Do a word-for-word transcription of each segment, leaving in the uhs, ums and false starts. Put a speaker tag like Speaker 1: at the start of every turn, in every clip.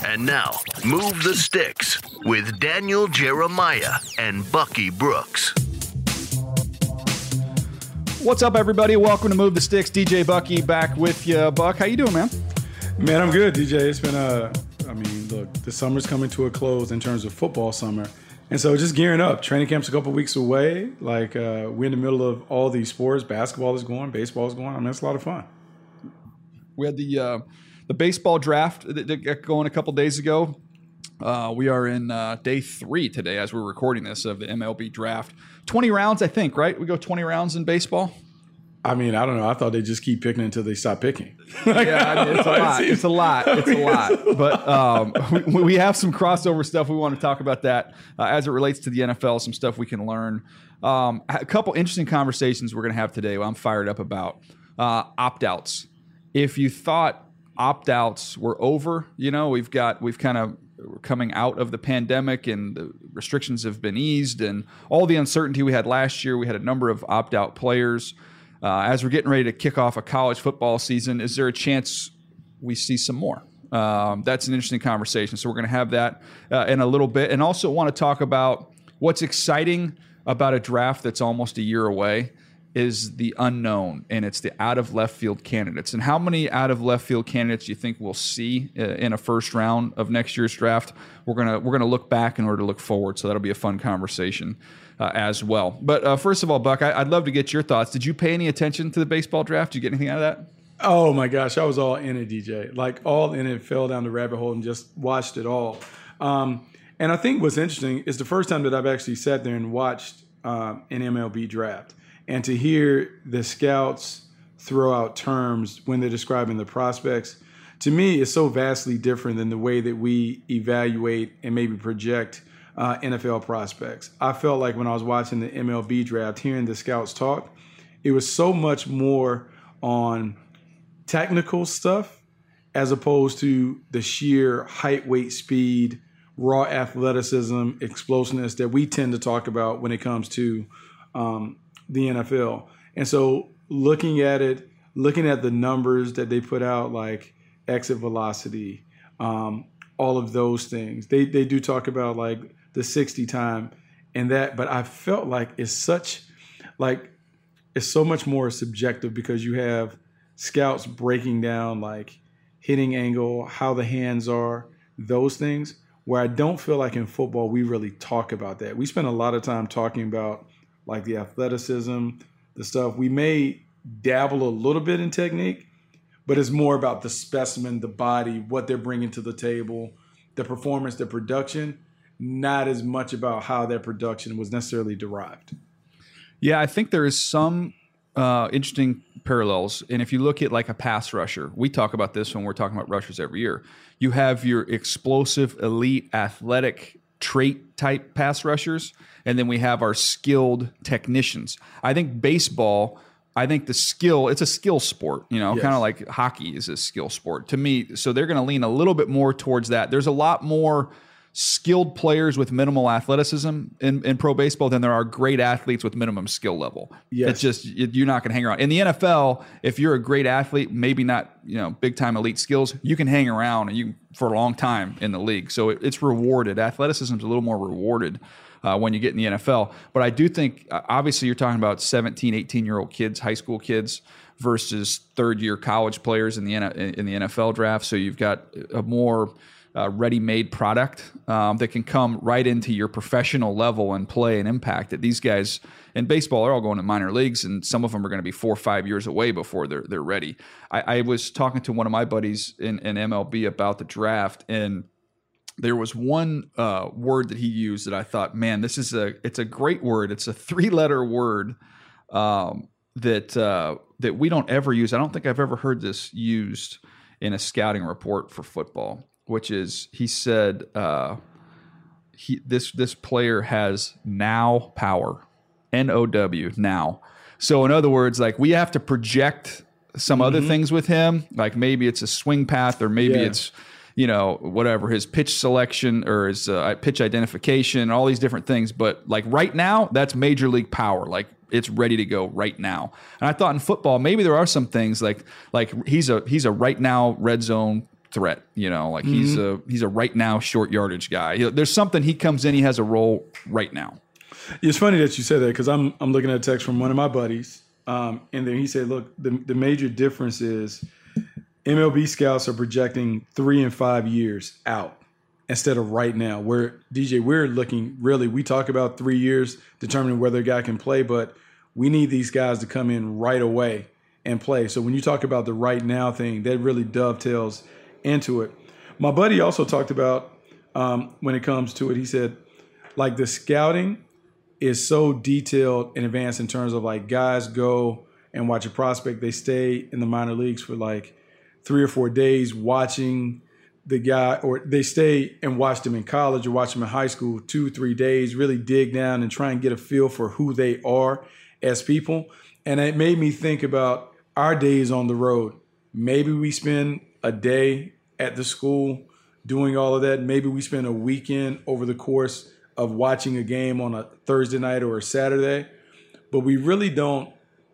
Speaker 1: And now, Move the Sticks with Daniel Jeremiah and Bucky Brooks.
Speaker 2: What's up, everybody? Welcome to Move the Sticks. D J Bucky back with you. Buck, how you doing, man?
Speaker 3: Man, I'm good, D J. It's been a, I mean, look, the summer's coming to a close in terms of football summer. And so just gearing up. Training camp's a couple weeks away. Like, uh, we're in the middle of all these sports. Basketball is going, baseball is going. I mean, it's a lot of fun.
Speaker 2: We had the uh, the baseball draft that got going a couple days ago. Uh, we are in uh, day three today as we're recording this of the M L B draft. twenty rounds, I think, right? We go twenty rounds in baseball.
Speaker 3: I mean, I don't know. I thought they just keep picking until they stop picking.
Speaker 2: Yeah, I mean, it's a lot. It's a lot. It's a lot. But um, we, we have some crossover stuff. We want to talk about that uh, as it relates to the N F L, some stuff we can learn. Um, a couple interesting conversations we're going to have today I'm fired up about. Uh, opt-outs. If you thought opt-outs were over, you know, we've got, we've kind of coming out of the pandemic and the restrictions have been eased and all the uncertainty we had last year, we had a number of opt-out players. Uh, as we're getting ready to kick off a college football season, is there a chance we see some more? Um, that's an interesting conversation. So we're going to have that uh, in a little bit. And also want to talk about what's exciting about a draft that's almost a year away is the unknown, and it's the out-of-left field candidates. And how many out-of-left field candidates do you think we'll see uh, in a first round of next year's draft? We're gonna we're gonna look back in order to look forward, so that'll be a fun conversation uh, as well. But uh, first of all, Buck, I, I'd love to get your thoughts. Did you pay any attention to the baseball draft? Did you get anything out of that?
Speaker 3: Oh, my gosh. I was all in it, D J. Like, all in it, fell down the rabbit hole and just watched it all. Um, and I think what's interesting is the first time that I've actually sat there and watched uh, an M L B draft. And to hear the scouts throw out terms when they're describing the prospects, to me, is so vastly different than the way that we evaluate and maybe project uh, N F L prospects. I felt like when I was watching the M L B draft, hearing the scouts talk, it was so much more on technical stuff as opposed to the sheer height, weight, speed, raw athleticism, explosiveness that we tend to talk about when it comes to um, the N F L. And so looking at it, looking at the numbers that they put out, like exit velocity, um, all of those things, they they do talk about like the sixty time and that, but I felt like it's such, like it's so much more subjective because you have scouts breaking down like hitting angle, how the hands are, those things, where I don't feel like in football we really talk about that. We spend a lot of time talking about like the athleticism, the stuff. We may dabble a little bit in technique, but it's more about the specimen, the body, what they're bringing to the table, the performance, the production, not as much about how that production was necessarily derived.
Speaker 2: Yeah, I think there is some uh, interesting parallels. And if you look at like a pass rusher, we talk about this when we're talking about rushers every year. You have your explosive, elite, athletic trait type pass rushers, and then we have our skilled technicians. I think baseball, I think the skill, it's a skill sport, you know, yes. Kind of like hockey is a skill sport to me. So they're going to lean a little bit more towards that. There's a lot more skilled players with minimal athleticism in, in pro baseball than there are great athletes with minimum skill level.
Speaker 3: Yes.
Speaker 2: It's just, you're not going to hang around. In the N F L, if you're a great athlete, maybe not, you know, big time elite skills, you can hang around and you for a long time in the league. So it, it's rewarded. Athleticism is a little more rewarded uh, when you get in the N F L. But I do think, uh, obviously you're talking about seventeen, eighteen year old kids, high school kids versus third year college players in the, in the N F L draft. So you've got a more Uh, ready-made product um, that can come right into your professional level and play and impact it. These guys in baseball are all going to minor leagues, and some of them are going to be four or five years away before they're they're ready. I, I was talking to one of my buddies in, in M L B about the draft, and there was one uh, word that he used that I thought, man, this is a it's a great word. It's a three-letter word um, that uh, that we don't ever use. I don't think I've ever heard this used in a scouting report for football. Which is, he said, uh, he this this player has now power, N O W, now. So in other words, like we have to project some mm-hmm. other things with him, like maybe it's a swing path or maybe yeah. it's, you know, whatever, his pitch selection or his uh, pitch identification, all these different things. But like right now, that's major league power. Like it's ready to go right now. And I thought in football, maybe there are some things like like he's a he's a right now red zone threat. You know, like mm-hmm. he's a he's a right now short yardage guy. You know, there's something he comes in, he has a role right now.
Speaker 3: It's funny that you said that because I'm I'm looking at a text from one of my buddies, um, and then he said, "Look, the the major difference is M L B scouts are projecting three and five years out instead of right now. Where D J, we're looking really. We talk about three years determining whether a guy can play, but we need these guys to come in right away and play. So when you talk about the right now thing, that really dovetails into it. My buddy also talked about um, when it comes to it. He said, like the scouting is so detailed in advance in terms of like guys go and watch a prospect. They stay in the minor leagues for like three or four days watching the guy, or they stay and watch them in college or watch them in high school, two, three days, really dig down and try and get a feel for who they are as people. And it made me think about our days on the road. Maybe we spend a day at the school doing all of that. Maybe we spend a weekend over the course of watching a game on a Thursday night or a Saturday, but we really don't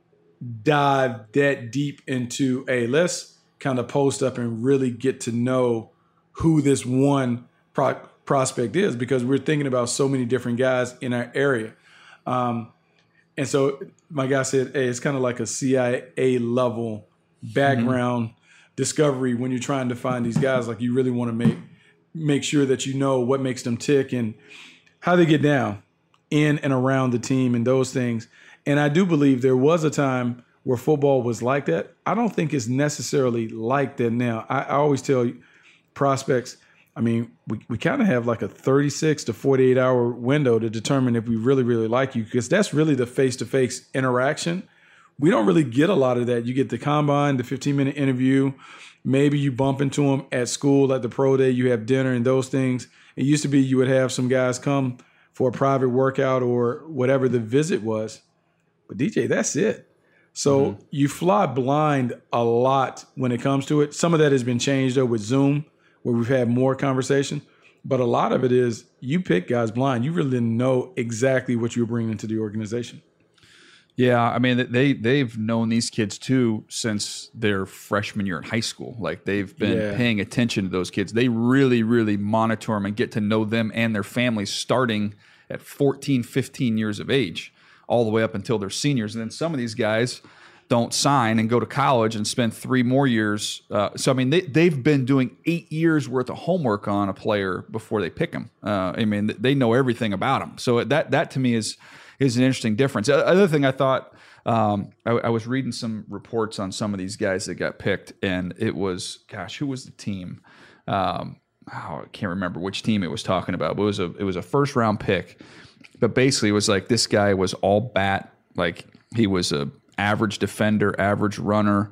Speaker 3: dive that deep into, hey, let's kind of post up and really get to know who this one pro- prospect is, because we're thinking about so many different guys in our area. Um, and so my guy said, hey, it's kind of like a C I A level background mm-hmm. discovery when you're trying to find these guys. Like you really want to make make sure that you know what makes them tick and how they get down in and around the team and those things. And I do believe there was a time where football was like that. I don't think it's necessarily like that now. I, I always tell prospects, I mean, we, we kind of have like a thirty-six to forty-eight hour window to determine if we really, really like you, because that's really the face-to-face interaction. We don't really get a lot of that. You get the combine, the fifteen minute interview. Maybe you bump into them at school at the pro day. You have dinner and those things. It used to be you would have some guys come for a private workout or whatever the visit was. But D J, that's it. So mm-hmm. you fly blind a lot when it comes to it. Some of that has been changed though with Zoom, where we've had more conversation. But a lot of it is you pick guys blind. You really didn't know exactly what you were bringing into the organization.
Speaker 2: Yeah, I mean, they, they've known these kids, too, since their freshman year in high school. Like, they've been yeah. paying attention to those kids. They really, really monitor them and get to know them and their families starting at fourteen, fifteen years of age, all the way up until they're seniors. And then some of these guys don't sign and go to college and spend three more years. Uh, so, I mean, they, they've been doing eight years worth of homework on a player before they pick him. Uh, I mean, they know everything about him. So that, that to me is – is an interesting difference. Other thing I thought, um, I, I was reading some reports on some of these guys that got picked, and it was, gosh, who was the team? Um, oh, I can't remember which team it was talking about, but it was a it was a first round pick. But basically, it was like this guy was all bat, like he was a average defender, average runner,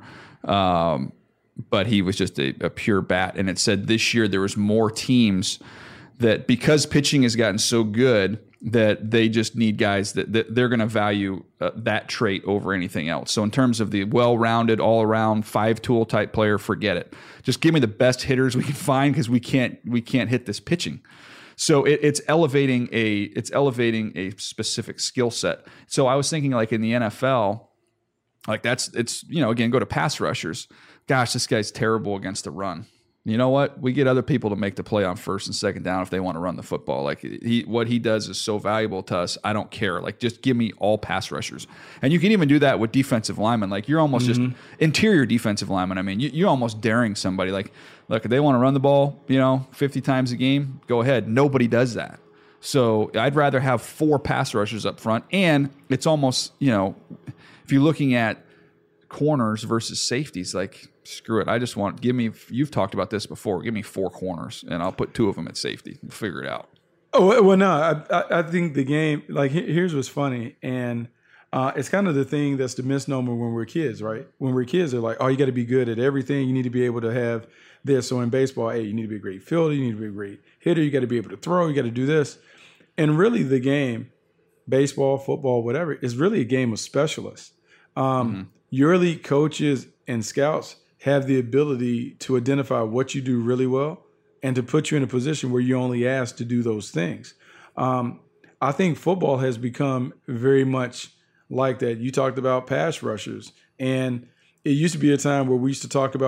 Speaker 2: um, but he was just a, a pure bat. And it said this year there was more teams that, because pitching has gotten so good, that they just need guys that, that they're going to value uh, that trait over anything else. So in terms of the well-rounded, all-around five-tool type player, forget it. Just give me the best hitters we can find, because we can't we can't hit this pitching. So it, it's elevating a it's elevating a specific skill set. So I was thinking, like in the N F L, like that's it's you know again, go to pass rushers. Gosh, this guy's terrible against the run. You know what? We get other people to make the play on first and second down if they want to run the football. Like he, what he does is so valuable to us. I don't care. Like, just give me all pass rushers. And you can even do that with defensive linemen. Like, you're almost mm-hmm. just interior defensive linemen. I mean, you, you're almost daring somebody. Like, look, if they want to run the ball, you know, fifty times a game, go ahead. Nobody does that. So I'd rather have four pass rushers up front. And it's almost, you know, if you're looking at corners versus safeties, like, screw it. I just want, give me, you've talked about this before, give me four corners and I'll put two of them at safety. We'll figure it out.
Speaker 3: Oh, well, no, I, I think the game, like, here's what's funny. And uh, it's kind of the thing that's the misnomer when we're kids, right? When we're kids, they're like, oh, you got to be good at everything. You need to be able to have this. So in baseball, hey, you need to be a great fielder. You need to be a great hitter. You got to be able to throw. You got to do this. And really the game, baseball, football, whatever, is really a game of specialists. Um, mm-hmm. Your elite coaches and scouts have the ability to identify what you do really well and to put you in a position where you're only asked to do those things. Um, I think football has become very much like that. You talked about pass rushers, and it used to be a time where we used to talk about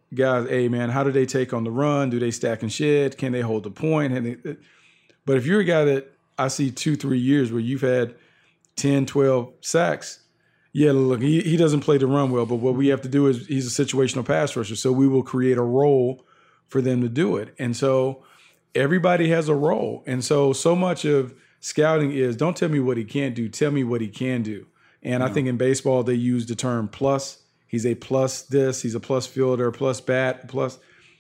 Speaker 3: guys, hey, man, how do they take on the run? Do they stack and shed? Can they hold the point? Can they, but if you're a guy that I see two, three years where you've had ten, twelve sacks, yeah, look, he, he doesn't play the run well, but what we have to do is he's a situational pass rusher. So we will create a role for them to do it. And so everybody has a role. And so, so much of scouting is don't tell me what he can't do, tell me what he can do. And mm-hmm. I think in baseball, they use the term plus. He's a plus this, he's a plus fielder, plus bat, plus.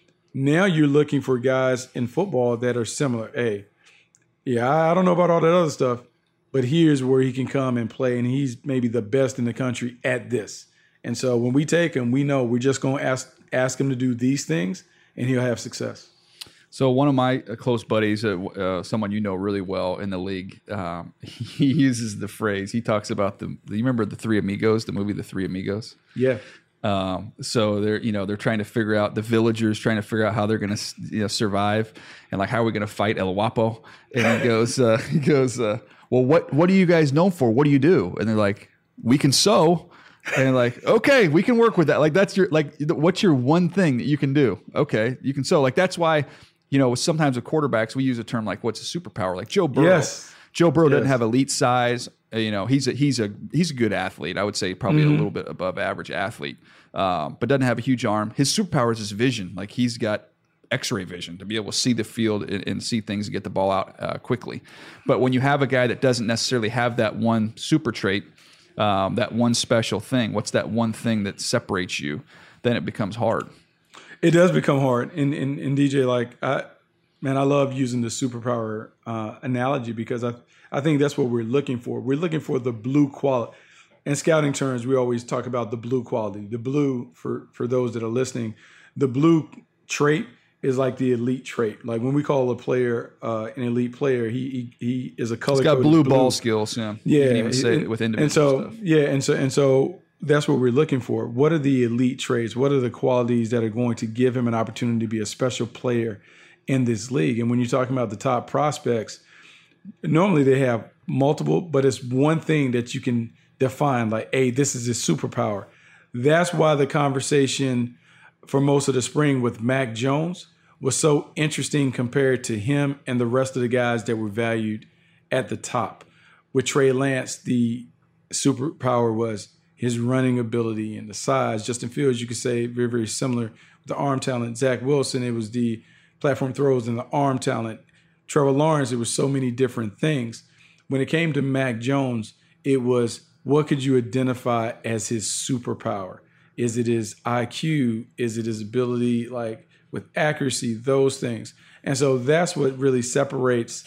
Speaker 3: Now you're looking for guys in football that are similar. Hey, yeah, I don't know about all that other stuff, but here's where he can come and play, and he's maybe the best in the country at this. And so when we take him, we know we're just going to ask ask him to do these things, and he'll have success.
Speaker 2: So one of my close buddies, uh, uh, someone you know really well in the league, um, he uses the phrase. He talks about the. You remember the Three Amigos, the movie The Three Amigos?
Speaker 3: Yeah.
Speaker 2: Um, so they're you know they're trying to figure out the villagers trying to figure out how they're going to you know survive and like how are we going to fight El Guapo? And he goes uh, he goes. Uh, Well, what what are you guys known for? What do you do? And they're like, we can sew. And they're like, okay, we can work with that. Like that's your like, what's your one thing that you can do? Okay, you can sew. Like that's why, you know, sometimes with quarterbacks we use a term like, what's a superpower? Like Joe Burrow.
Speaker 3: Yes.
Speaker 2: Joe Burrow
Speaker 3: yes.
Speaker 2: doesn't have elite size. You know, he's a he's a he's a good athlete. I would say probably mm-hmm. a little bit above average athlete, um, but doesn't have a huge arm. His superpower is his vision. Like he's got X-ray vision to be able to see the field and, and see things and get the ball out uh, quickly. But when you have a guy that doesn't necessarily have that one super trait, um, that one special thing, what's that one thing that separates you? Then it becomes hard.
Speaker 3: It does become hard. And, and, and D J, like, I, man, I love using the superpower uh, analogy because I, I think that's what we're looking for. We're looking for the blue quality. In scouting terms, we always talk about the blue quality. The blue, for, for those that are listening, the blue trait is like the elite trait. Like when we call a player uh, an elite player, he he, he is a color.
Speaker 2: He's got blue, blue ball skills. Yeah,
Speaker 3: yeah.
Speaker 2: You can even say
Speaker 3: and,
Speaker 2: it with individual
Speaker 3: and so
Speaker 2: stuff.
Speaker 3: yeah, and so and so that's what we're looking for. What are the elite traits? What are the qualities that are going to give him an opportunity to be a special player in this league? And when you're talking about the top prospects, normally they have multiple, but it's one thing that you can define. Like, hey, this is his superpower. That's why the conversation for most of the spring with Mac Jones was so interesting compared to him and the rest of the guys that were valued at the top. With Trey Lance, the superpower was his running ability and the size. Justin Fields, you could say, very, very similar. The arm talent. Zach Wilson, it was the platform throws and the arm talent. Trevor Lawrence, it was so many different things. When it came to Mac Jones, it was what could you identify as his superpower? Is it his I Q? Is it his ability, like, with accuracy, those things. And so that's what really separates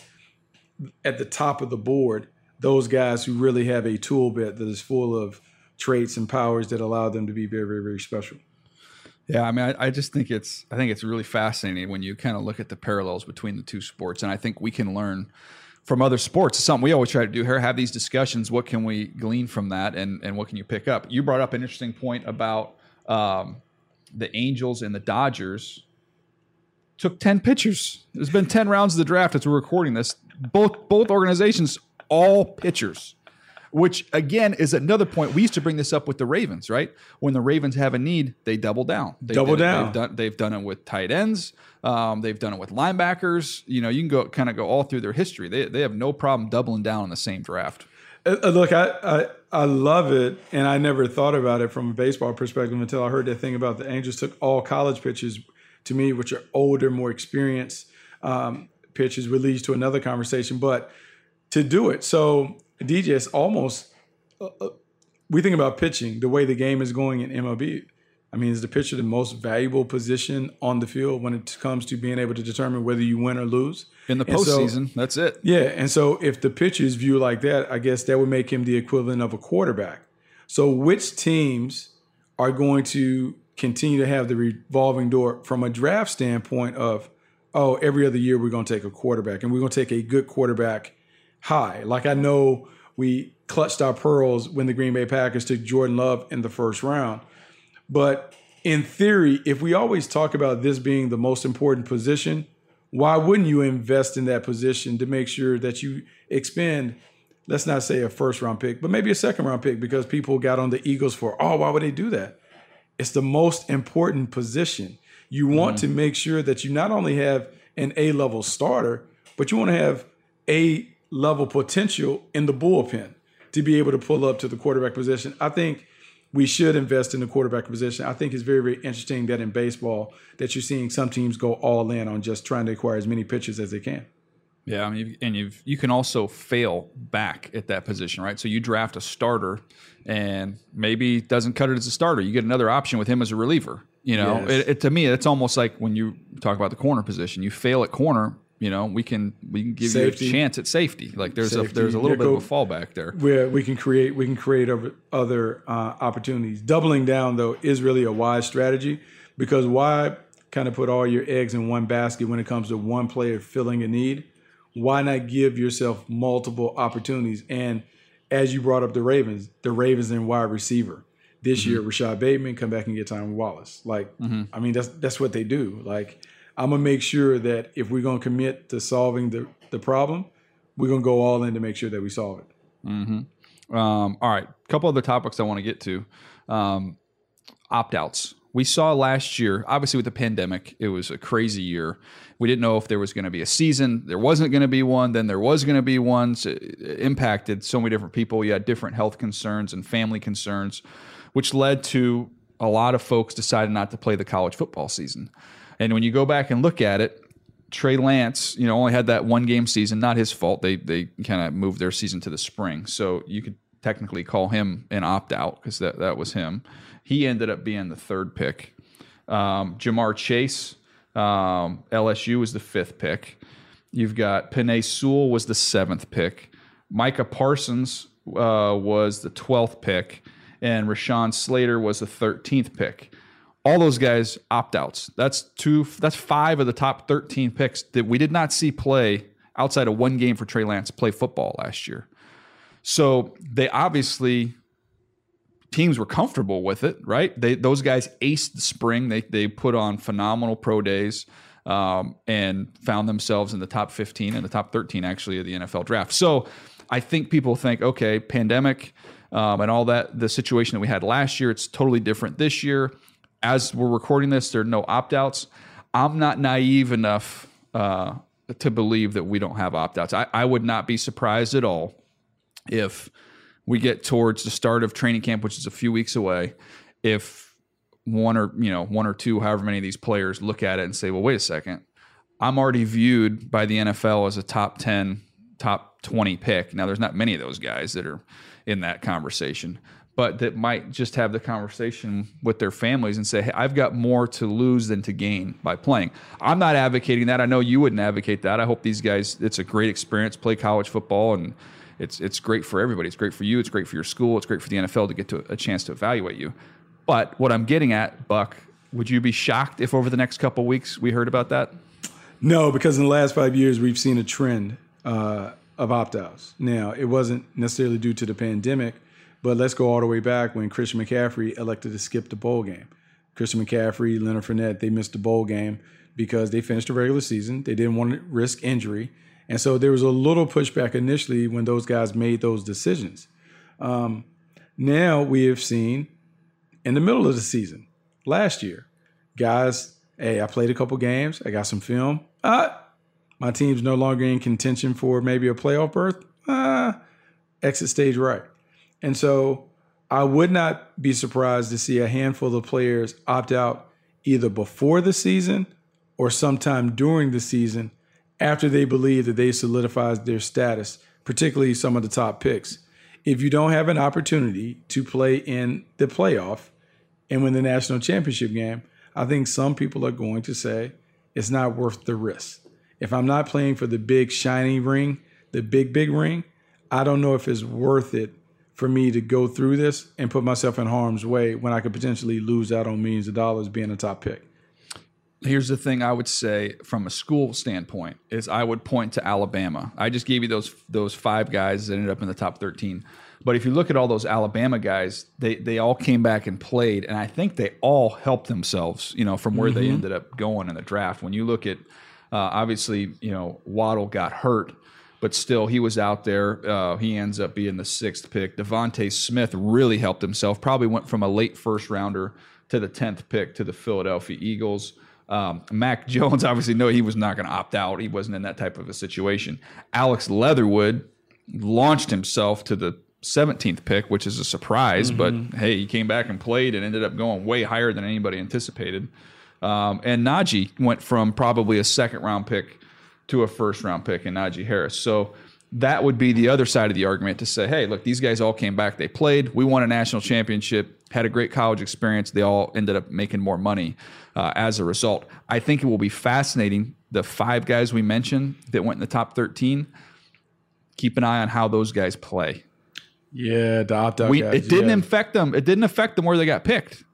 Speaker 3: at the top of the board those guys who really have a tool belt that is full of traits and powers that allow them to be very, very, very special.
Speaker 2: Yeah, I mean, I, I just think it's I think it's really fascinating when you kind of look at the parallels between the two sports. And I think we can learn from other sports. It's something we always try to do here, have these discussions. What can we glean from that and, and what can you pick up? You brought up an interesting point about um, the Angels and the Dodgers took ten pitchers. There's been ten rounds of the draft as we're recording this. Both both organizations, all pitchers, which again is another point. We used to bring this up with the Ravens, right? When the Ravens have a need, they double down. They
Speaker 3: double
Speaker 2: did,
Speaker 3: down.
Speaker 2: They've done, they've done it with tight ends. Um, they've done it with linebackers. You know, you can go kind of go all through their history. They they have no problem doubling down on the same draft.
Speaker 3: Uh, look, I, I I love it, and I never thought about it from a baseball perspective until I heard that thing about the Angels took all college pitchers. To me, which are older, more experienced um, pitchers, would lead to another conversation. But to do it, so D J, it's almost uh, we think about pitching, the way the game is going in M L B. I mean, is the pitcher the most valuable position on the field when it comes to being able to determine whether you win or lose?
Speaker 2: In the postseason, so, that's it.
Speaker 3: Yeah, and so if the pitcher's view like that, I guess that would make him the equivalent of a quarterback. So which teams are going to continue to have the revolving door from a draft standpoint of, oh, every other year we're going to take a quarterback, and we're going to take a good quarterback high. Like I know we clutched our pearls when the Green Bay Packers took Jordan Love in the first round. But in theory, if we always talk about this being the most important position, why wouldn't you invest in that position to make sure that you expend, let's not say a first round pick, but maybe a second round pick, because people got on the Eagles for, oh, why would they do that? It's the most important position. You want mm-hmm. to make sure that you not only have an A-level starter, but you want to have A-level potential in the bullpen to be able to pull up to the quarterback position. I think we should invest in the quarterback position. I think it's very, very interesting that in baseball that you're seeing some teams go all in on just trying to acquire as many pitchers as they can.
Speaker 2: Yeah, I mean, and you you can also fail back at that position, right? So you draft a starter, and maybe doesn't cut it as a starter. You get another option with him as a reliever. You know,
Speaker 3: Yes.
Speaker 2: it, it, to me, it's almost like when you talk about the corner position. You fail at corner, you know, we can we can give
Speaker 3: Safety.
Speaker 2: you a chance at safety. Like there's
Speaker 3: Safety.
Speaker 2: a there's a little
Speaker 3: Yeah,
Speaker 2: bit
Speaker 3: go-
Speaker 2: of a fallback there.
Speaker 3: Where we can create we can create other, other uh, opportunities. Doubling down though is really a wise strategy, because why kind of put all your eggs in one basket when it comes to one player filling a need? Why not give yourself multiple opportunities? And as you brought up the Ravens, the Ravens in wide receiver this mm-hmm. year, Rashad Bateman, come back and get time with Wallace. Like, mm-hmm. I mean, that's that's what they do. Like, I'm gonna make sure that if we're gonna commit to solving the the problem, we're gonna go all in to make sure that we solve it.
Speaker 2: Mm-hmm. Um, all right, a couple other topics I want to get to. Um, opt-outs. We saw last year, obviously with the pandemic, it was a crazy year. We didn't know if there was going to be a season. There wasn't going to be one. Then there was going to be one. So it impacted so many different people. You had different health concerns and family concerns, which led to a lot of folks deciding not to play the college football season. And when you go back and look at it, Trey Lance, you know, only had that one game season. Not his fault. They they kind of moved their season to the spring. So you could technically call him an opt-out because that, that was him. He ended up being the third pick. Um, Jamar Chase, um, L S U was the fifth pick. You've got Penei Sewell was the seventh pick. Micah Parsons uh, was the twelfth pick. And Rashawn Slater was the thirteenth pick. All those guys opt-outs. That's two. That's five of the top thirteen picks that we did not see play outside of one game for Trey Lance play football last year. So they obviously, teams were comfortable with it, right? They those guys aced the spring. They they put on phenomenal pro days um, and found themselves in the top fifteen and the top thirteen actually of the N F L draft. So I think people think, okay, pandemic um, and all that, the situation that we had last year, it's totally different this year. As we're recording this, there are no opt-outs. I'm not naive enough uh, to believe that we don't have opt-outs. I, I would not be surprised at all if we get towards the start of training camp, which is a few weeks away, if one or you know one or two, however many of these players look at it and say, well, wait a second, I'm already viewed by the N F L as a top ten, top twenty pick. Now, there's not many of those guys that are in that conversation, but that might just have the conversation with their families and say, hey, I've got more to lose than to gain by playing. I'm not advocating that. I know you wouldn't advocate that. I hope these guys, it's a great experience, play college football, and it's it's great for everybody. It's great for you. It's great for your school. It's great for the N F L to get to a chance to evaluate you. But what I'm getting at, Buck, would you be shocked if over the next couple of weeks we heard about that?
Speaker 3: No, because in the last five years, we've seen a trend uh, of opt-outs. Now, it wasn't necessarily due to the pandemic, but let's go all the way back when Christian McCaffrey elected to skip the bowl game. Christian McCaffrey, Leonard Fournette, they missed the bowl game because they finished the regular season. They didn't want to risk injury. And so there was a little pushback initially when those guys made those decisions. Um, now we have seen in the middle of the season, last year, guys, hey, I played a couple games. I got some film. Uh, my team's no longer in contention for maybe a playoff berth. Uh, exit stage right. And so I would not be surprised to see a handful of players opt out either before the season or sometime during the season after they believe that they solidified their status, particularly some of the top picks. If you don't have an opportunity to play in the playoff and win the national championship game, I think some people are going to say it's not worth the risk. If I'm not playing for the big shiny ring, the big, big ring, I don't know if it's worth it for me to go through this and put myself in harm's way when I could potentially lose out on millions of dollars being a top pick.
Speaker 2: Here's the thing I would say from a school standpoint is I would point to Alabama. I just gave you those those five guys that ended up in the top thirteen. But if you look at all those Alabama guys, they they all came back and played, and I think they all helped themselves, you know, from where mm-hmm. they ended up going in the draft. When you look at, uh, obviously, you know, Waddle got hurt, but still he was out there. Uh, he ends up being the sixth pick. Devontae Smith really helped himself, probably went from a late first rounder to the tenth pick to the Philadelphia Eagles. Um, Mac Jones, obviously, no, he was not going to opt out. He wasn't in that type of a situation. Alex Leatherwood launched himself to the seventeenth pick, which is a surprise, mm-hmm. but hey, he came back and played and ended up going way higher than anybody anticipated. Um, and Najee went from probably a second round pick to a first round pick in Najee Harris. So that would be the other side of the argument to say, hey, look, these guys all came back. They played. We won a national championship, had a great college experience. They all ended up making more money uh, as a result. I think it will be fascinating. The five guys we mentioned that went in the top thirteen, keep an eye on how those guys play.
Speaker 3: Yeah, the opt-out
Speaker 2: we,
Speaker 3: guys.
Speaker 2: It didn't
Speaker 3: yeah.
Speaker 2: affect them. It didn't affect them where they got picked.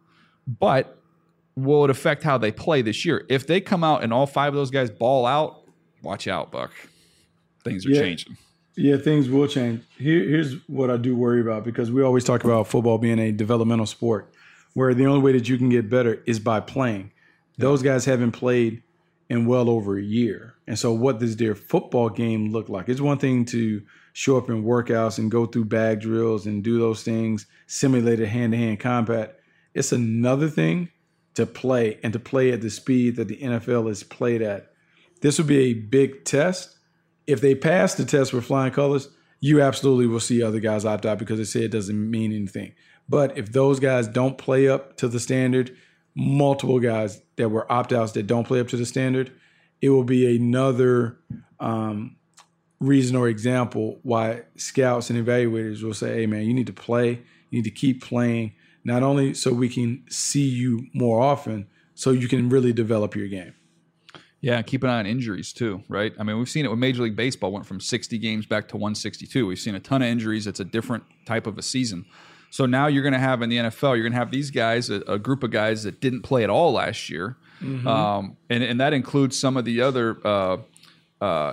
Speaker 2: But will it affect how they play this year? If they come out and all five of those guys ball out, watch out, Buck. Things are
Speaker 3: yeah.
Speaker 2: changing.
Speaker 3: Yeah, things will change. Here, here's what I do worry about, because we always talk about football being a developmental sport where the only way that you can get better is by playing. Those guys haven't played in well over a year. And so what does their football game look like? It's one thing to show up in workouts and go through bag drills and do those things, simulated hand-to-hand combat. It's another thing to play, and to play at the speed that the N F L is played at. This will be a big test. If they pass the test with flying colors, you absolutely will see other guys opt out because they say it doesn't mean anything. But if those guys don't play up to the standard, multiple guys that were opt-outs that don't play up to the standard, it will be another um, reason or example why scouts and evaluators will say, hey, man, you need to play. You need to keep playing, not only so we can see you more often, so you can really develop your game.
Speaker 2: Yeah, keep an eye on injuries too, right? I mean, we've seen it with Major League Baseball, went from sixty games back to one sixty-two. We've seen a ton of injuries. It's a different type of a season. So now you're going to have in the N F L, you're going to have these guys, a, a group of guys that didn't play at all last year. Mm-hmm. Um, and, and that includes some of the other uh, uh,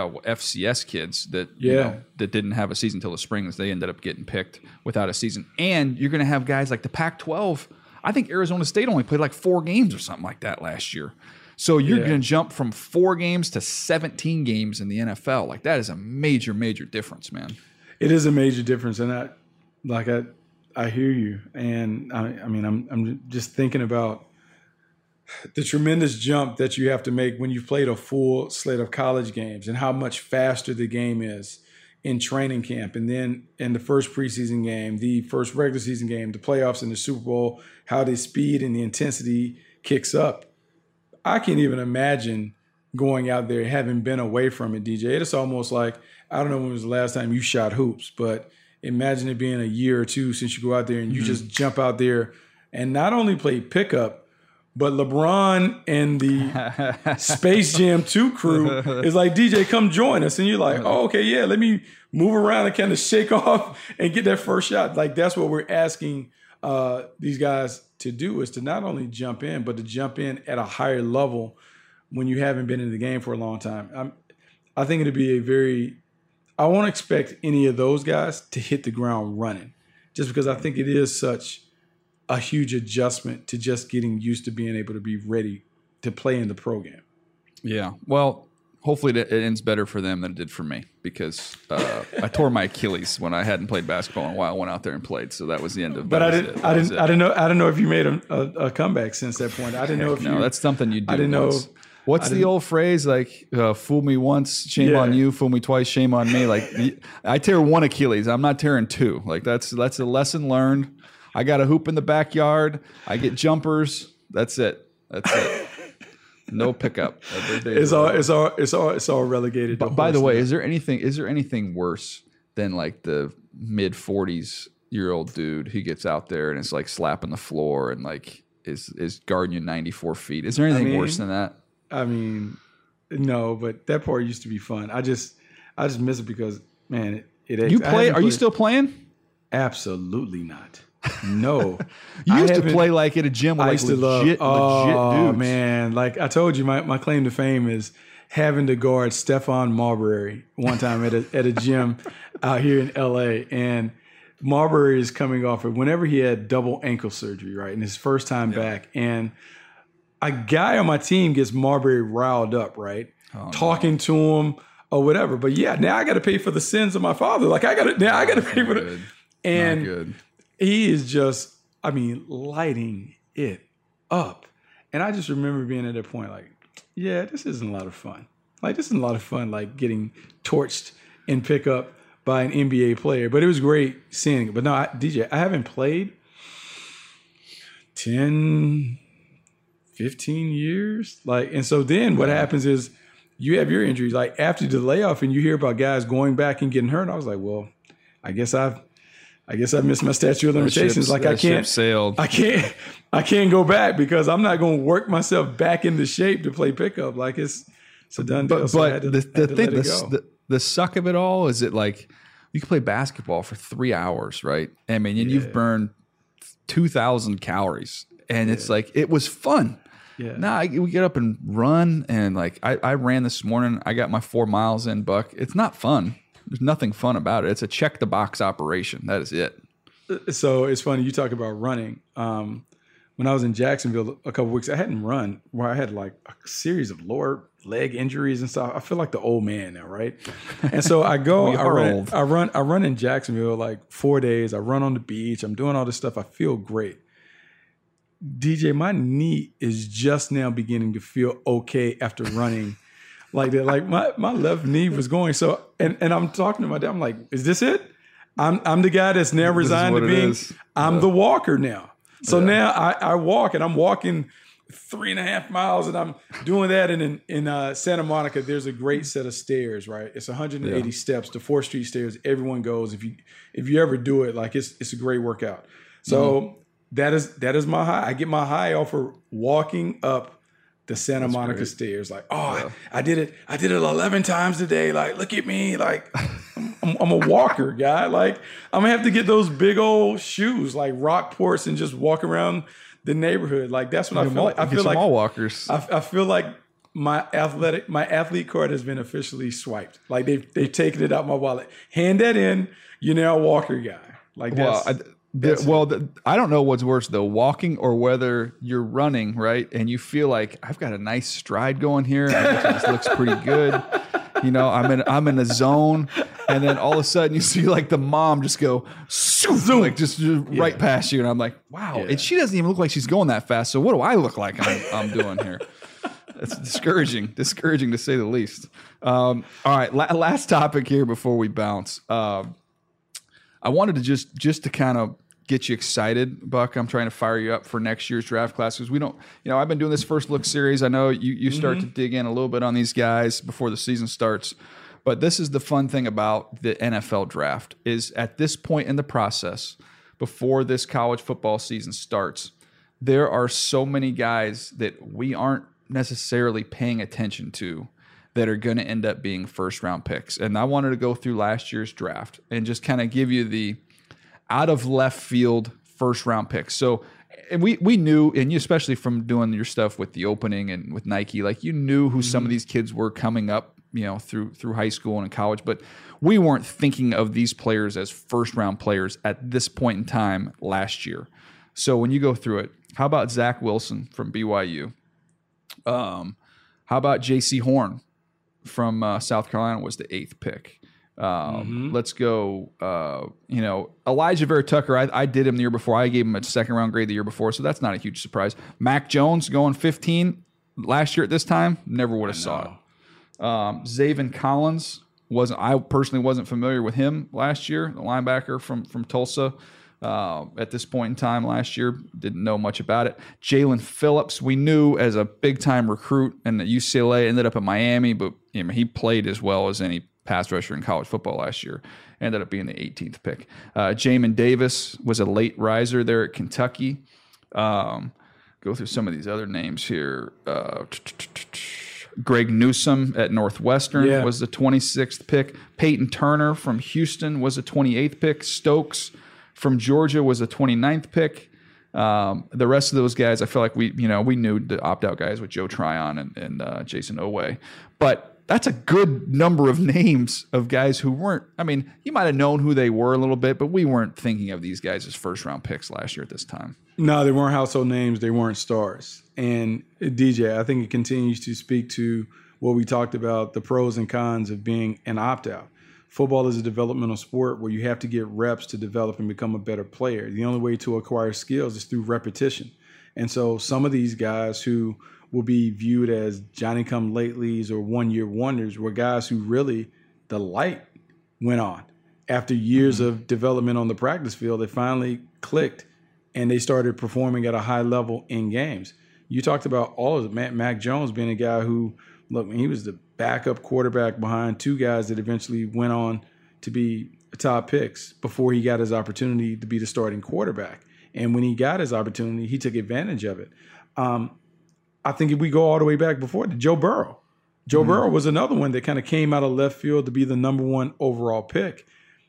Speaker 2: F C S kids that,
Speaker 3: yeah.
Speaker 2: you know, that didn't have a season until the spring, as they ended up getting picked without a season. And you're going to have guys like the Pac twelve. I think Arizona State only played like four games or something like that last year. So you're yeah. going to jump from four games to seventeen games in the N F L. Like, that is a major, major difference, man.
Speaker 3: It is a major difference. And I, like, I, I hear you. And I, I mean, I'm, I'm just thinking about the tremendous jump that you have to make when you've played a full slate of college games, and how much faster the game is in training camp. And then in the first preseason game, the first regular season game, the playoffs and the Super Bowl, how the speed and the intensity kicks up. I can't even imagine going out there, having been away from it, D J. It's almost like, I don't know when was the last time you shot hoops, but imagine it being a year or two since you go out there and you mm-hmm. just jump out there and not only play pickup, but LeBron and the Space Jam two crew is like, D J, come join us. And you're like, oh, okay, yeah, let me move around and kind of shake off and get that first shot. Like, that's what we're asking uh, these guys to do, is to not only jump in, but to jump in at a higher level when you haven't been in the game for a long time. I'm, I think it'd be a very, I won't expect any of those guys to hit the ground running, just because I think it is such a huge adjustment to just getting used to being able to be ready to play in the pro game.
Speaker 2: Yeah. Well, hopefully it ends better for them than it did for me, because uh, I tore my Achilles when I hadn't played basketball in a while. I went out there and played, so that was the end of.
Speaker 3: But I didn't. I didn't. I didn't know. I didn't know if you made a, a, a comeback since that point. I didn't know if you.
Speaker 2: No, that's something you do.
Speaker 3: I didn't
Speaker 2: once.
Speaker 3: know.
Speaker 2: What's the old phrase, like, uh, fool me once, shame
Speaker 3: Yeah.
Speaker 2: on you, fool me twice, shame on me? Like, I tear one Achilles, I'm not tearing two. Like, that's that's a lesson learned. I got a hoop in the backyard. I get jumpers. That's it. That's it. No pickup.
Speaker 3: It's all. It's all. It's all. It's all relegated.
Speaker 2: But by the way, is there anything? Is there anything worse than like the mid forties year old dude who gets out there and is like slapping the floor and like is is guarding you ninety-four feet? Is there anything
Speaker 3: I mean,
Speaker 2: worse than that?
Speaker 3: I mean, no, but that part used to be fun. I just, I just miss it because, man, it. it
Speaker 2: you play? Are
Speaker 3: played.
Speaker 2: you still playing?
Speaker 3: Absolutely not. No.
Speaker 2: You
Speaker 3: I
Speaker 2: used to play like at a gym with
Speaker 3: I
Speaker 2: like
Speaker 3: used to
Speaker 2: legit,
Speaker 3: love,
Speaker 2: legit
Speaker 3: oh,
Speaker 2: dudes.
Speaker 3: man. Like I told you, my, my claim to fame is having to guard Stephon Marbury one time at a, at a gym out here in L A. And Marbury is coming off of whenever he had double ankle surgery, right? And his first time yeah. back. And a guy on my team gets Marbury riled up, right? Oh, Talking no. to him or whatever. But yeah, now I got to pay for the sins of my father. Like I got to, now I got to pay for it. And he is just, I mean, lighting it up. And I just remember being at that point like, yeah, this isn't a lot of fun. Like, this isn't a lot of fun, like getting torched in pickup by an N B A player. But it was great seeing it. But no, I, D J, I haven't played ten, fifteen years. Like, and so then what happens is you have your injuries. Like, after the layoff and you hear about guys going back and getting hurt, I was like, well, I guess I've I guess I missed my statute of limitations.
Speaker 2: Ships,
Speaker 3: like I can't
Speaker 2: sailed.
Speaker 3: I can't I can't go back because I'm not going to work myself back into shape to play pickup. Like it's it's a done deal.
Speaker 2: But,
Speaker 3: So I
Speaker 2: but
Speaker 3: had to,
Speaker 2: the,
Speaker 3: had
Speaker 2: the
Speaker 3: to
Speaker 2: thing,
Speaker 3: let it
Speaker 2: the,
Speaker 3: go.
Speaker 2: the, the suck of it all is it like you can play basketball for three hours, right? I mean, and
Speaker 3: Yeah.
Speaker 2: you've burned two thousand calories, and it's like it was fun.
Speaker 3: Yeah.
Speaker 2: Now I, we get up and run, and like I, I ran this morning. I got my four miles in, Buck. It's not fun. There's nothing fun about it. It's a check the box operation. That is it.
Speaker 3: So it's funny you talk about running. Um, when I was in Jacksonville a couple weeks, I hadn't run where I had like a series of lower leg injuries and stuff. I feel like the old man now, right? And so I go,
Speaker 2: We
Speaker 3: I
Speaker 2: are
Speaker 3: run,
Speaker 2: old.
Speaker 3: I run, I run in Jacksonville like four days. I run on the beach. I'm doing all this stuff. I feel great. D J, my knee is just now beginning to feel okay after running like that. Like my, my left knee was going. So, and, and I'm talking to my dad. I'm like, is this it? I'm I'm the guy that's now
Speaker 2: This is
Speaker 3: resigned
Speaker 2: what
Speaker 3: to
Speaker 2: it
Speaker 3: being,
Speaker 2: is.
Speaker 3: I'm
Speaker 2: Yeah.
Speaker 3: the walker now. So
Speaker 2: Yeah.
Speaker 3: now I, I walk and I'm walking three and a half miles and I'm doing that. And in, in uh, Santa Monica, there's a great set of stairs, right? It's one hundred eighty
Speaker 2: Yeah.
Speaker 3: steps, the fourth Street stairs. Everyone goes. If you if you ever do it, like it's it's a great workout. So
Speaker 2: Mm-hmm.
Speaker 3: that is that is my high. I get my high off of walking up the Santa Monica
Speaker 2: great.
Speaker 3: stairs. Like, oh, I, I did it. I did it eleven times today. Like, look at me. Like, I'm, I'm, I'm a walker, guy. Like, I'm gonna have to get those big old shoes, like Rockports, and just walk around the neighborhood. Like, that's what I
Speaker 2: Get
Speaker 3: feel
Speaker 2: some
Speaker 3: like. I
Speaker 2: all- get
Speaker 3: feel
Speaker 2: some
Speaker 3: like
Speaker 2: all walkers.
Speaker 3: I, I feel like my athletic, my athlete card has been officially swiped. Like they've they've taken it out my wallet. Hand that in. You're now a walker guy. Like
Speaker 2: Well,
Speaker 3: that's.
Speaker 2: I, the, well, the, I don't know what's worse though, walking or whether you're running, right? And you feel like I've got a nice stride going here. I guess it just looks pretty good. You know, I'm in I'm in a zone, and then all of a sudden you see like the mom just go zoom, like just, just right past you, and I'm like, wow.
Speaker 3: Yeah.
Speaker 2: And she doesn't even look like she's going that fast. So what do I look like I'm, I'm doing here? It's discouraging, discouraging to say the least. Um, all right, la- last topic here before we bounce. Um, I wanted to just just to kind of get you excited, Buck. I'm trying to fire you up for next year's draft class because we don't, you know, I've been doing this first look series. I know you you start
Speaker 3: Mm-hmm.
Speaker 2: to dig in a little bit on these guys before the season starts, but this is the fun thing about the N F L draft is at this point in the process, before this college football season starts, there are so many guys that we aren't necessarily paying attention to that are going to end up being first round picks. And I wanted to go through last year's draft and just kind of give you the out of left field first round picks. So and we we knew, and you especially from doing your stuff with the opening and with Nike, like you knew who some of these kids were coming up, you know, through through high school and college, but we weren't thinking of these players as first round players at this point in time last year. So when you go through it, how about Zach Wilson from B Y U? Um, how about J C Horn from uh, South Carolina was the eighth pick. Um,
Speaker 3: Mm-hmm.
Speaker 2: Let's go. Uh, you know, Elijah Vera Tucker. I, I did him the year before. I gave him a second round grade the year before, so that's not a huge surprise. Mac Jones going fifteen last year at this time. Never would have saw it. Um, Zaven Collins wasn't. I personally wasn't familiar with him last year. The linebacker from from Tulsa. Uh, at this point in time last year, didn't know much about it. Jalen Phillips, we knew as a big time recruit, and at U C L A ended up in Miami, but you know, he played as well as any pass rusher in college football last year. Ended up being the eighteenth pick. Uh, Jamin Davis was a late riser there at Kentucky. Um, go through some of these other names here. Uh, Greg Newsome at Northwestern
Speaker 3: Yeah.
Speaker 2: was the twenty-sixth pick. Peyton Turner from Houston was the twenty-eighth pick. Stokes from Georgia was the twenty-ninth pick. Um, the rest of those guys, I feel like we, you know, we knew the opt-out guys with Joe Tryon and, and uh, Jason Oweh. But that's a good number of names of guys who weren't, I mean, you might have known who they were a little bit, but we weren't thinking of these guys as first-round picks last year at this time.
Speaker 3: No, they weren't household names. They weren't stars. And uh, D J, I think it continues to speak to what we talked about, the pros and cons of being an opt-out. Football is a developmental sport where you have to get reps to develop and become a better player. The only way to acquire skills is through repetition. And so some of these guys who will be viewed as Johnny-come-latelys or one-year wonders were guys who really, the light went on. After years mm-hmm. of development on the practice field, they finally clicked and they started performing at a high level in games. You talked about all of it. Mac, Mac Jones being a guy who, look, he was the backup quarterback behind two guys that eventually went on to be top picks before he got his opportunity to be the starting quarterback. And when he got his opportunity, he took advantage of it. Um, I think if we go all the way back before that, Joe Burrow. Joe mm-hmm. Burrow was another one that kind of came out of left field to be the number one overall pick.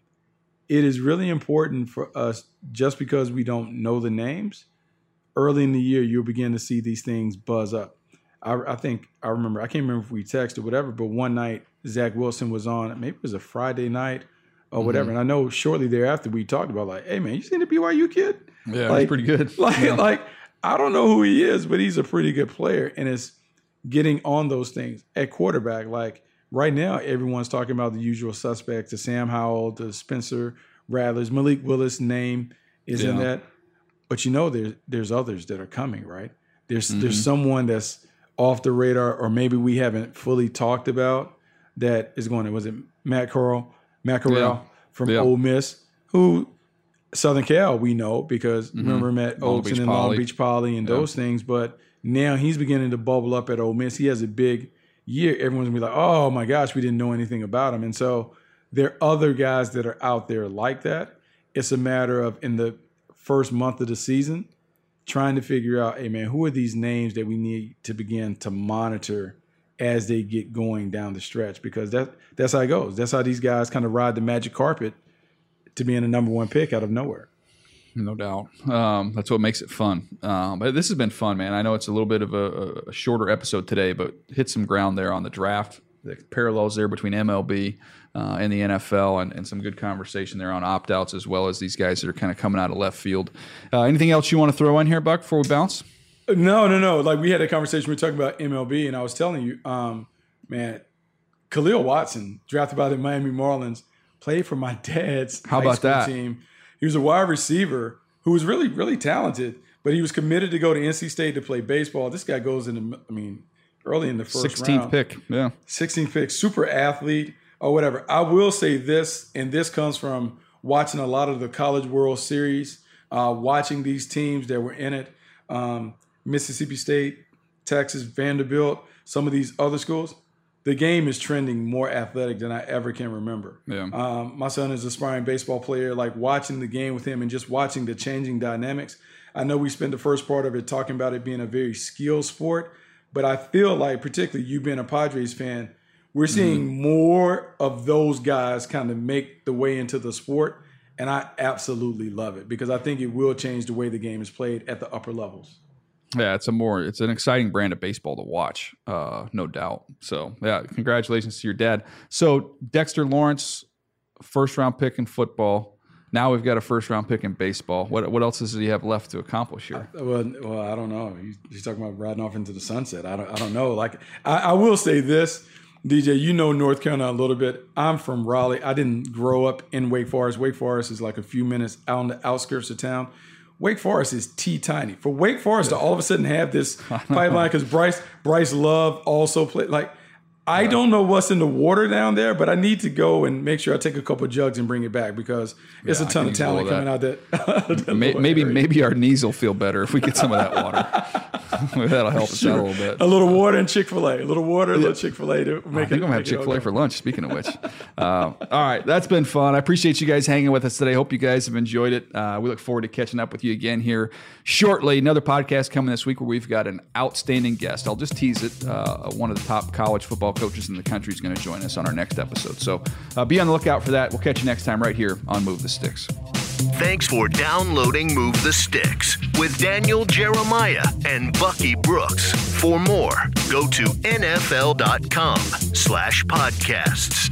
Speaker 3: It is really important for us, just because we don't know the names, early in the year, you'll begin to see these things buzz up. I, I think, I remember, I can't remember if we texted or whatever, but one night Zach Wilson was on, maybe it was a Friday night or whatever. Mm-hmm. And I know shortly thereafter we talked about like, hey man, you seen the B Y U kid?
Speaker 2: Yeah,
Speaker 3: like,
Speaker 2: he's pretty good.
Speaker 3: Like,
Speaker 2: yeah.
Speaker 3: like, I don't know who he is, but he's a pretty good player. And it's getting on those things at quarterback. Like right now, everyone's talking about the usual suspects, the Sam Howell, the Spencer Radlers, Malik Willis name is yeah. in that. But you know, there's there's others that are coming, right? There's mm-hmm. there's someone that's off the radar, or maybe we haven't fully talked about, that is going to, was it Matt Corral, Matt Corral yeah. from yeah. Ole Miss, who Southern Cal we know because mm-hmm. remember Matt Oaks and Long Beach Poly and yeah. those things. But now he's beginning to bubble up at Ole Miss. He has a big year. Everyone's gonna be like, oh my gosh, we didn't know anything about him. And so there are other guys that are out there like that. It's a matter of, in the first month of the season, trying to figure out, hey man, who are these names that we need to begin to monitor as they get going down the stretch? Because that that's how it goes. That's how these guys kind of ride the magic carpet to being a number one pick out of nowhere.
Speaker 2: No doubt. Um, that's what makes it fun. Um, but this has been fun, man. I know it's a little bit of a, a shorter episode today, but hit some ground there on the draft, the parallels there between M L B uh, and the N F L, and, and some good conversation there on opt-outs, as well as these guys that are kind of coming out of left field. Uh, anything else you want to throw in here, Buck, before we bounce?
Speaker 3: No, no, no. Like we had a conversation, we were talking about M L B, and I was telling you, um, man, Khalil Watson, drafted by the Miami Marlins, played for my dad's
Speaker 2: How
Speaker 3: high
Speaker 2: about
Speaker 3: school
Speaker 2: that?
Speaker 3: team. He was a wide receiver who was really, really talented, but he was committed to go to N C State to play baseball. This guy goes in, the, I mean, early in the first
Speaker 2: sixteenth
Speaker 3: round.
Speaker 2: pick, yeah.
Speaker 3: sixteenth pick, super athlete or whatever. I will say this, and this comes from watching a lot of the College World Series, uh, watching these teams that were in it, um, Mississippi State, Texas, Vanderbilt, some of these other schools. The game is trending more athletic than I ever can remember. Yeah. Um, my son is an aspiring baseball player, like watching the game with him and just watching the changing dynamics. I know we spent the first part of it talking about it being a very skill sport, but I feel like, particularly you being a Padres fan, we're seeing mm-hmm. more of those guys kind of make the way into the sport, and I absolutely love it because I think it will change the way the game is played at the upper levels.
Speaker 2: Yeah, it's a more it's an exciting brand of baseball to watch, uh, no doubt. So, yeah, congratulations to your dad. So, Dexter Lawrence, first round pick in football. Now we've got a first round pick in baseball. What what else does he have left to accomplish here?
Speaker 3: I, well, well, I don't know. He's, he's talking about riding off into the sunset. I don't I don't know. Like I, I will say this, D J. You know North Carolina a little bit. I'm from Raleigh. I didn't grow up in Wake Forest. Wake Forest is like a few minutes out on the outskirts of town. Wake Forest is teeny-tiny. For Wake Forest to all of a sudden have this pipeline, because Bryce Bryce Love also played. Like, I don't know what's in the water down there, but I need to go and make sure I take a couple of jugs and bring it back because it's yeah, a ton of talent coming out that. that
Speaker 2: maybe maybe, maybe our knees will feel better if we get some of that water. That'll help us out a little bit.
Speaker 3: A little water and Chick-fil-A. A little water, a little Chick-fil-A to make
Speaker 2: I
Speaker 3: it. I
Speaker 2: think I'm gonna have Chick-fil-A for lunch. Speaking of which, uh, all right, that's been fun. I appreciate you guys hanging with us today. Hope you guys have enjoyed it. Uh, we look forward to catching up with you again here shortly. Another podcast coming this week where we've got an outstanding guest. I'll just tease it. Uh, one of the top college football coaches in the country is going to join us on our next episode. So uh, be on the lookout for that. We'll catch you next time right here on Move the Sticks.
Speaker 1: Thanks for downloading Move the Sticks with Daniel Jeremiah and Bucky Brooks. For more, go to N F L dot com slash podcasts.